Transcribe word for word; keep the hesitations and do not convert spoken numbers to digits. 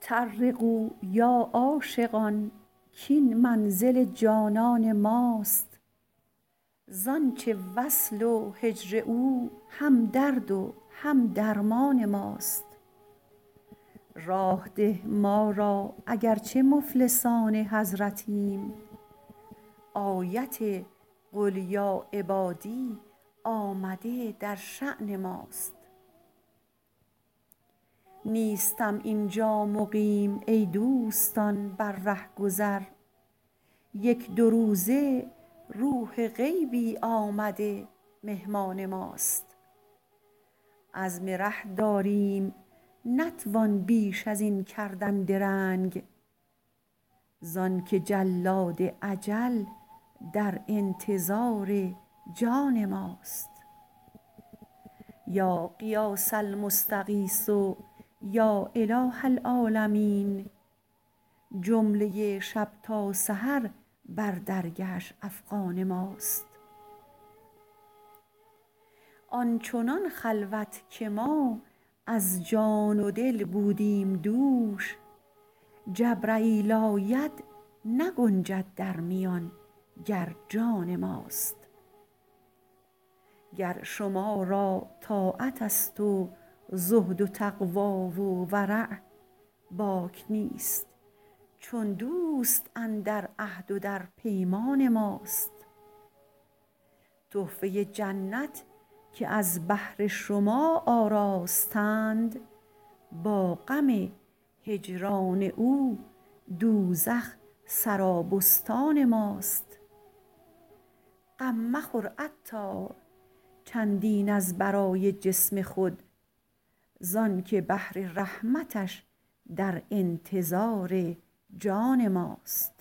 طرقوا یا عاشقان کاین منزل جانان ماست زانچه وصل و هجر او هم درد و هم درمان ماست راه ده ما را اگر چه مفلسان حضرتیم آیت قل یا عبادی آمده در شأن ماست نیستم اینجا مقیم ای دوستان بر رهگذر یک دو روزه روح غیبی آمده مهمان ماست عزم ره داریم نتوان بیش ازین کردن درنگ زانکه جلاد اجل در انتظار جان ماست یا غیاث المستغیث یا اله العالمین جمله شب تا سحر بر درگهش افغان ماست آنچنان خلوت که ما از جان و دل بودیم دوش جبرییل آید نگنجد در میان گر جان ماست گر شما را طاعت است و زهد و تقوی و ورع باک نیست چون دوست اندر عهد و در پیمان ماست تحفه جنت که از بهر شما آراستند با غم هجران او دوزخ سرابستان ماست غم مخور عطار چندین از برای جسم خود زانکه بحر رحمتش در انتظار جان ماست